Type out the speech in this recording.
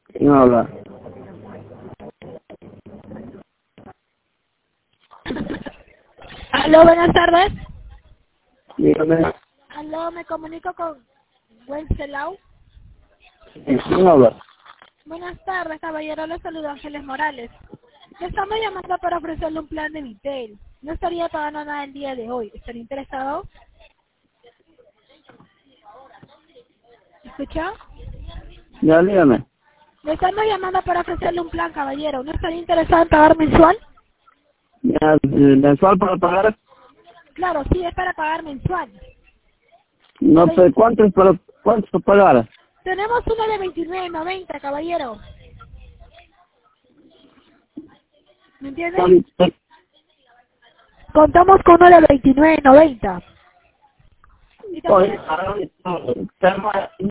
¿Quién habla? Aló, buenas tardes. Dígame. Aló, me comunico con Wenceslao. ¿Quién habla? Buenas tardes, caballero. Le saluda Ángeles Morales. Le estamos llamando para ofrecerle un plan de Vitel. No estaría pagando nada el día de hoy. ¿Estaría interesado? ¿Escucha? Ya, dígame. Le estamos llamando para ofrecerle un plan, caballero. ¿No estaría interesado en pagar mensual? Ya, mensual para pagar. Claro, sí, es para pagar mensual. No sé cuánto es para pagar. Tenemos uno de 29.90, caballero. ¿Me entiende? Contamos con uno de 29.90. Y también... Oye,